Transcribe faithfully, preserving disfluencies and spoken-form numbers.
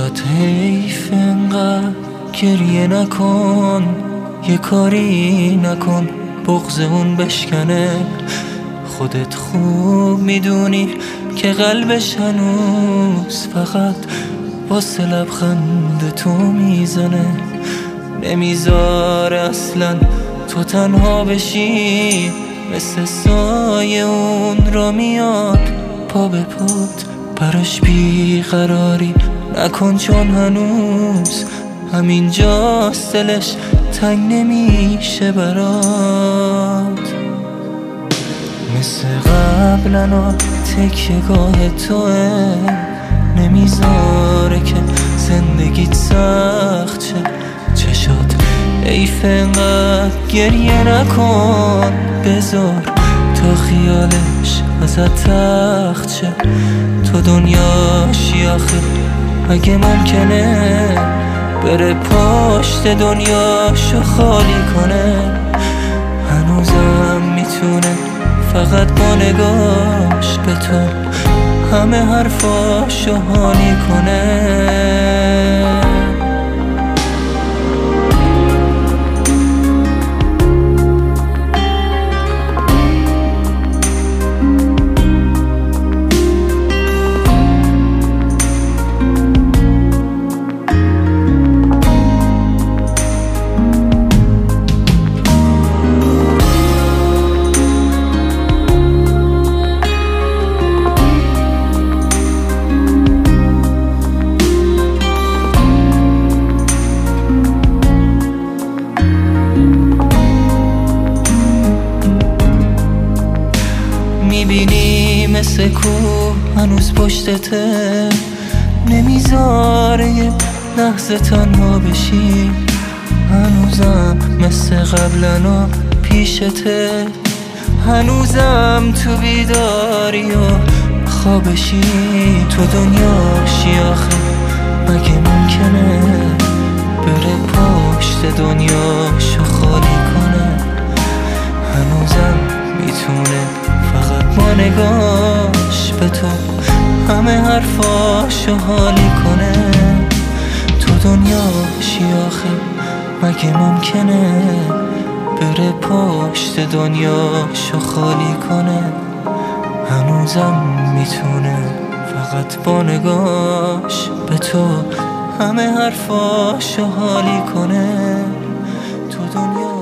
چقدر حیف انقدر گریه نکن، یه کاری نکن بغض اون بشکنه. خودت خوب میدونی که قلبش هنوز فقط واسه لبخند تو میزنه. نمیذاره اصلا تو تنها بشی، مثل سایه اون را میاد پا به پات. براش بیقراری نکن چون هنوز همینجاست، دلش تنگ نمیشه برات. مثل قبلنا تکیه گاه توه، نمیذاره که زندگیت سخت شه. چشات حیف انقدر گریه نکن، بذار تا خیالش ازت تخت شه. تو دنیاشی آخه مگه ممکنه بره پشت دنیاشو خالی کنه؟ هنوزم میتونه فقط با نگاش به تو همه حرفاشو حالی کنه. میبینی مثل کوه هنوز پشتته، نمیذاره یه لحظه تنها بشی. هنوزم مثل قبلنا پیشته، هنوزم تو بیداری و خوابشی. تو دنیاشی آخه مگه ممکنه بره پشت دنیاشو خالی کنه؟ هنوزم میتونه فقط با نگاش به تو همه حرفاشو حالی کنه. تو دنیاشی آخه مگه ممکنه بره پشت دنیاشو خالی کنه؟ هنوزم میتونه فقط با نگاش به تو همه حرفاشو حالی کنه. تو دنیا